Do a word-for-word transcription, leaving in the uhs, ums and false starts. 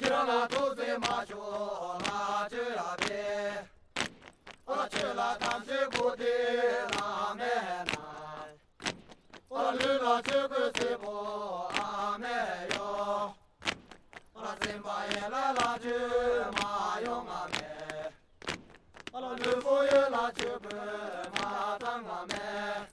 la tu se ma cho la che la be ola che la tam che bu de la me na ola lu la che bu se bo a me yo ola se ba ye la la che ma yo ma me ola lu bo ye la che bu ma ta ma me